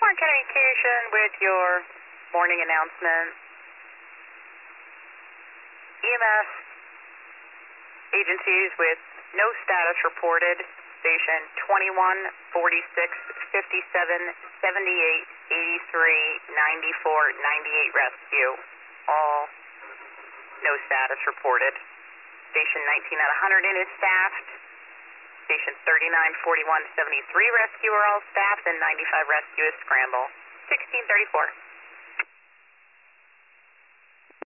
communication with your morning announcement. EMS agencies with no status reported. Station 21, 46, 57, 78, 83, 94, 98 rescue. All no status reported. Station 19 out of 100 in is staffed. Station 39, 41, 73 rescue are all staffed, and 95 rescue is scramble. 1634.